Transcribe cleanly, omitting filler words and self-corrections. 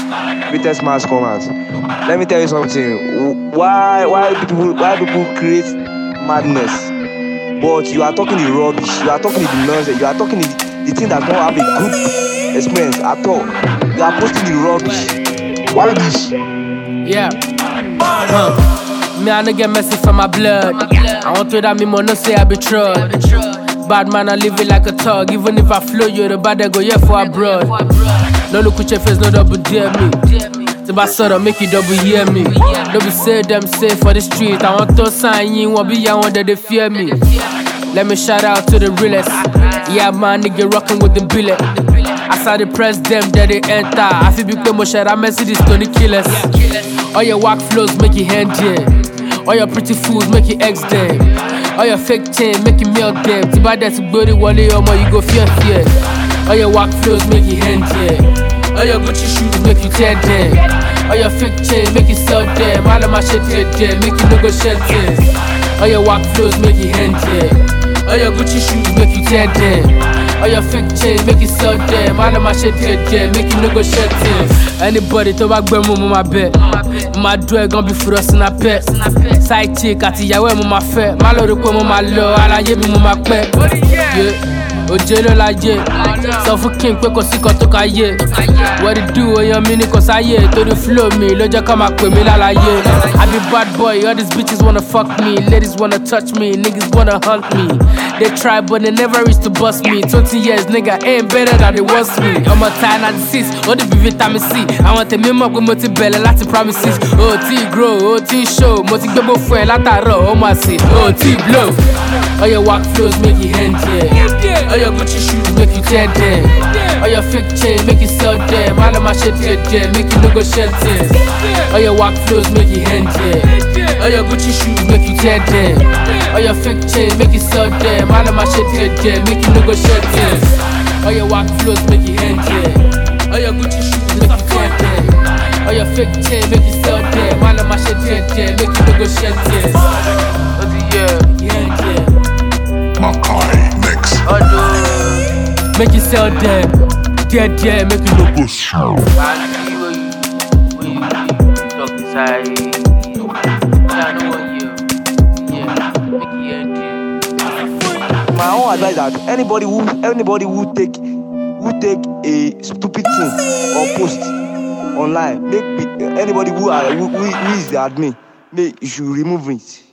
greatest mass comers. Let me tell you something. Why people create madness? But you are talking the rubbish. You are talking the nonsense. You are talking the thing that don't have a good experience at all. You are posting the rubbish. Why this? Yeah. Me I no get messy for my blood. I want to that me more no say I be trod. Bad man I live it like a thug. Even if I flow you the bad I go yeah for abroad. No look at your face, no double dare me. The bastard make you double hear me. Don't be say them safe for the street. I want to sign you, want be young that they fear me. Let me shout out to the realest. Yeah man, nigga rockin' with the billet. I saw the press them that they enter. I feel become more shit, I mess with these Tony killers. All your whack flows make you hand yeah. All your pretty fools make you ex them. All your fake chain make you melt them. To buy that to body one day or more you go fear. All your whack flows make you hand yeah. All your Gucci shoes make you tear them. All your fake chain make you sell them. All of my shit dead, make you no go shed them. All your whack flows make you hand yeah. All your Gucci shoes make you tear them. All your fake chain make you sell them. All of my shit dead, make you no go shed them. Anybody to back burn on my bed. My door gon' be for us in a pet. Side chick at the yawe my fat. My lord ko my law, ala ye bi my pet. Yeah. Ojelo la ye. So for king pe ko si ko to ka ye. What it do when you mean cause I ye. To the flow me, loja come up with me la la ye. I be bad boy, all these bitches wanna fuck me. Ladies wanna touch me, niggas wanna hunt me. They try but they never reach to bust me. 20 years nigga ain't better than they was me. I'm a tie 96, all the be vitamin C. I want to memo with multi belly, lots of promises. Oh T grow, oh T show, multi gbebo fuel, lataro, oh my see. Oh T blow. All your walk flows make you hand yeah. All your Gucci shoes make you tear them. All your fake chain make you sell them. All of my shit dead, make you no go shed them. All your walk flows make you hand yeah. All your Gucci shoes make you tear them. All your fake chain make you sell them. All of my shit dead, make you no go shed them. All your walk flows make you hand yeah. All your Gucci shoes make you tear them. All your fake chain make you sell them. All of my shit dead, make you no go shed them. Yeah. Makai mix. Make you sell them, yeah, make you no push. When you talk inside, I don't want you. Yeah, make you end it. My own advice that anybody who take a stupid thing or post online, anybody who is the admin, you should remove it.